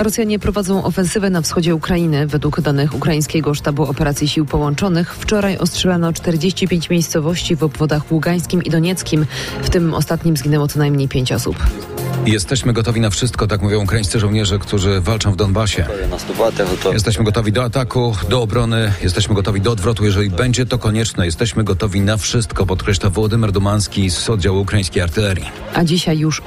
Rosjanie prowadzą ofensywę na wschodzie Ukrainy. Według danych ukraińskiego sztabu operacji sił połączonych wczoraj ostrzelano 45 miejscowości w obwodach ługańskim i donieckim. W tym ostatnim zginęło co najmniej 5 osób. Jesteśmy gotowi na wszystko, tak mówią ukraińscy żołnierze, którzy walczą w Donbasie. Jesteśmy gotowi do ataku, do obrony, jesteśmy gotowi do odwrotu, jeżeli będzie to konieczne. Jesteśmy gotowi na wszystko, podkreśla Wołodymyr Dumański z oddziału ukraińskiej artylerii. A dzisiaj już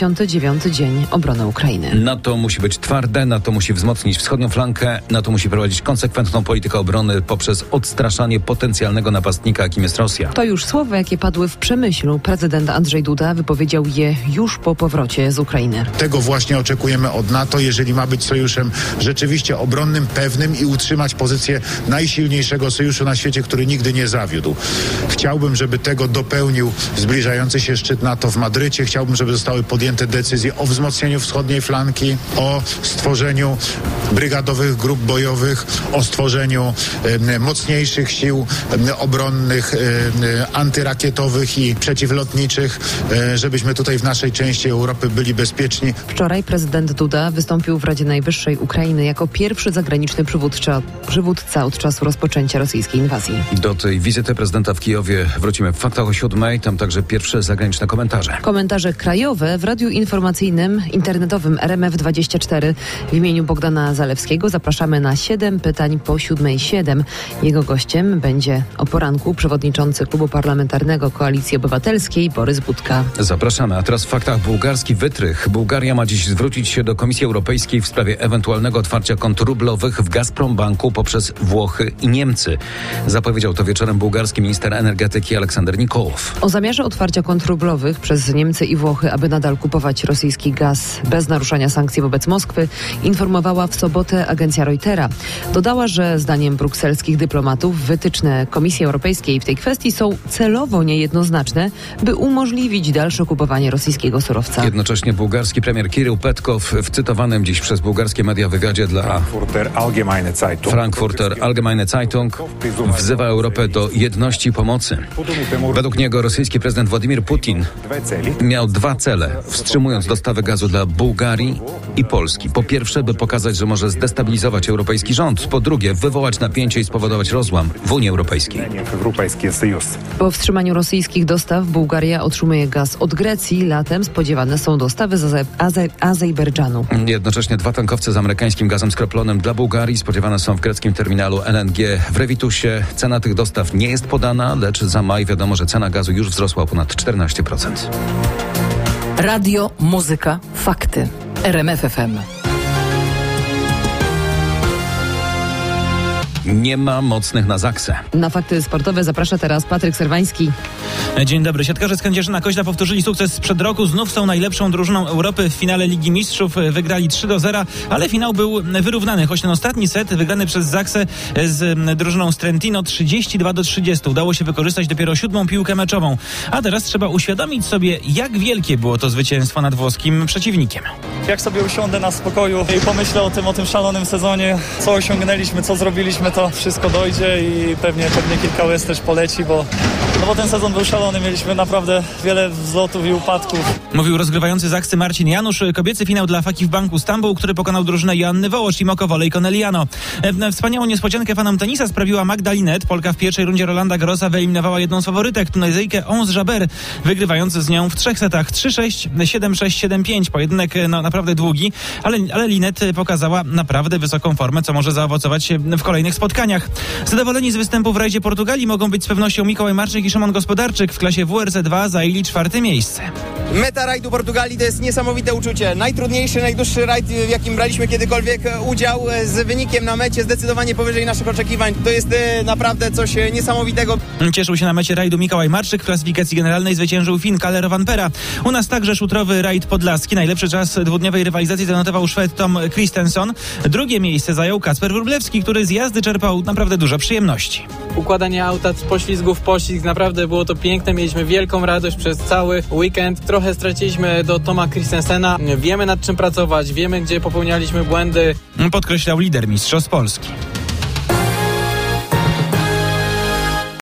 89. dzień obrony Ukrainy. NATO musi być twarde, NATO musi wzmocnić wschodnią flankę, NATO musi prowadzić konsekwentną politykę obrony poprzez odstraszanie potencjalnego napastnika, jakim jest Rosja. To już słowa, jakie padły w Przemyślu. Prezydent Andrzej Duda wypowiedział je już po powrocie z Ukrainy. Tego właśnie oczekujemy od NATO, jeżeli ma być sojuszem rzeczywiście obronnym, pewnym i utrzymać pozycję najsilniejszego sojuszu na świecie, który nigdy nie zawiódł. Chciałbym, żeby tego dopełnił zbliżający się szczyt NATO w Madrycie. Chciałbym, żeby zostały podjęte decyzje o wzmocnieniu wschodniej flanki, o stworzeniu brygadowych grup bojowych, o stworzeniu mocniejszych sił obronnych, antyrakietowych i przeciwlotniczych, żebyśmy tutaj w naszej części Europy byli bezpieczni. Wczoraj prezydent Duda wystąpił w Radzie Najwyższej Ukrainy jako pierwszy zagraniczny przywódca od czasu rozpoczęcia rosyjskiej inwazji. Do tej wizyty prezydenta w Kijowie wrócimy w faktach o 7:00. Tam także pierwsze zagraniczne komentarze. Komentarze krajowe w radiu informacyjnym, internetowym RMF24. W imieniu Bogdana Zalewskiego zapraszamy na 7 pytań po 7:07. Jego gościem będzie o poranku przewodniczący Klubu Parlamentarnego Koalicji Obywatelskiej Borys Budka. Zapraszamy, a teraz w faktach bułgarski wytrych. Bułgaria ma dziś zwrócić się do Komisji Europejskiej w sprawie ewentualnego otwarcia kont rublowych w Gazprombanku poprzez Włochy i Niemcy. Zapowiedział to wieczorem bułgarski minister energetyki Aleksander Nikołow. O zamiarze otwarcia kont rublowych przez Niemcy i Włochy, aby nadal kupować rosyjski gaz bez naruszania sankcji wobec Moskwy, informowała w sobotę agencja Reutera. Dodała, że zdaniem brukselskich dyplomatów wytyczne Komisji Europejskiej w tej kwestii są celowo niejednoznaczne, by umożliwić dalsze kupowanie rosyjskiego surowca. Jednocześnie bułgarski premier Kirył Petkow w cytowanym dziś przez bułgarskie media wywiadzie dla Frankfurter Allgemeine Zeitung wzywa Europę do jedności i pomocy. Według niego rosyjski prezydent Władimir Putin miał 2 cele, wstrzymując dostawy gazu dla Bułgarii i Polski. Po pierwsze, by pokazać, że może zdestabilizować europejski rząd. Po drugie, wywołać napięcie i spowodować rozłam w Unii Europejskiej. Po wstrzymaniu rosyjskich dostaw Bułgaria otrzymuje gaz od Grecji. Latem spodziewane są dostawy z Azerbejdżanu. Jednocześnie 2 tankowce z amerykańskim gazem skroplonym dla Bułgarii spodziewane są w greckim terminalu LNG w Revitusie. Cena tych dostaw nie jest podana, lecz za maj wiadomo, że cena gazu już wzrosła o ponad 14%. Radio, muzyka, fakty. RMF FM. Nie ma mocnych na Zaksę. Na fakty sportowe zaprasza teraz Patryk Serwański. Dzień dobry. Siatkarze z Kędzierzyna-Koźla powtórzyli sukces sprzed roku. Znów są najlepszą drużyną Europy w finale Ligi Mistrzów. Wygrali 3-0, ale finał był wyrównany. Choć ten ostatni set wygrany przez Zaksę z drużyną z Trentino 32-30. Udało się wykorzystać dopiero 7. piłkę meczową. A teraz trzeba uświadomić sobie, jak wielkie było to zwycięstwo nad włoskim przeciwnikiem. Jak sobie usiądę na spokoju i pomyślę o tym szalonym sezonie, co osiągnęliśmy, co zrobiliśmy, to wszystko dojdzie i pewnie kilka łez też poleci, bo ten sezon był szalony. Mieliśmy naprawdę wiele wzlotów i upadków. Mówił rozgrywający Zaksy Marcin Janusz. Kobiecy finał dla Fakif Banku Stambuł, który pokonał drużynę Joanny Wołosz i Moko Volley Corneliano. Wspaniałą niespodziankę fanom tenisa sprawiła Magda Linette. Polka w pierwszej rundzie Rolanda Garrosa wyeliminowała jedną z faworytek, Tunezyjkę Ons Jabeur, wygrywając z nią w 3 setach 3-6, 7-6, 7-5. Pojedynek naprawdę długi, ale Linette pokazała naprawdę wysoką formę, co może zaowocować w kolejnych spotkaniach. Zadowoleni z występu w rajdzie Portugalii mogą być z pewnością Mikołaj Marczyk i Szymon Gospodarczyk. W klasie WRC2 zajęli 4. miejsce. Meta rajdu Portugalii to jest niesamowite uczucie. Najtrudniejszy, najdłuższy rajd, w jakim braliśmy kiedykolwiek udział, z wynikiem na mecie zdecydowanie powyżej naszych oczekiwań. To jest naprawdę coś niesamowitego. Cieszył się na mecie rajdu Mikołaj Marczyk. W klasyfikacji generalnej zwyciężył Fin Kalle Rovanperä. U nas także szutrowy rajd podlaski. Najlepszy czas dwudniowej rywalizacji zanotował Szwed Tom Christensen. 2. miejsce zajął Kacper Wróblewski, który z jazdy czerpał naprawdę dużo przyjemności. Układanie auta z poślizgu w poślizg, naprawdę było to piękne. Mieliśmy wielką radość przez cały weekend. Trochę straciliśmy do Toma Christensena. Wiemy, nad czym pracować, wiemy, gdzie popełnialiśmy błędy. Podkreślał lider mistrzostw Polski.